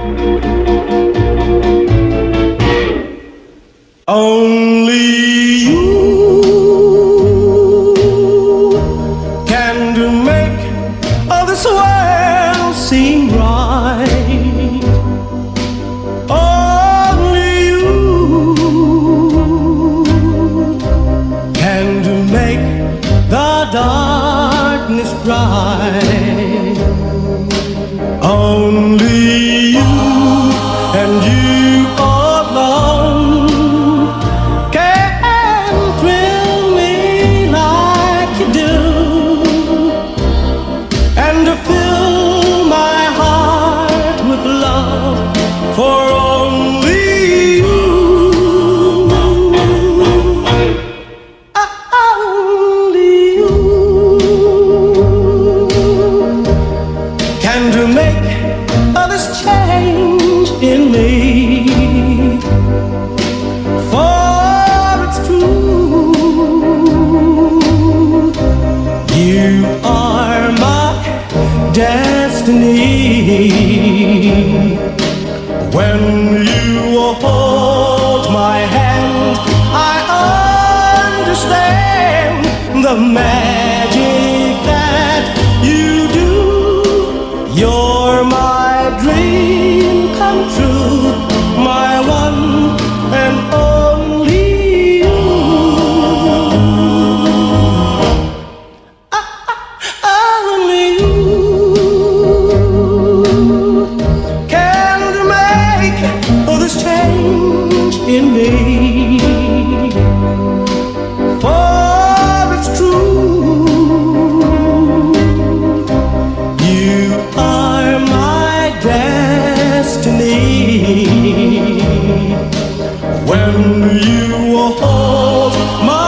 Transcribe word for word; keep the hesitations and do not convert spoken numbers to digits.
Only you can do make all this world seem right. Only you can do make the darkness bright. Only you and you alone can thrill me like you do, and to fill my heart with love for only you. Only you can to make all this change in me. For it's true, you are my destiny. When you hold my hand, I understand the magic that you do. You're my dream come true, my one and only you. Only you can make all this change in me. For it's true, you are my destiny. When you hold my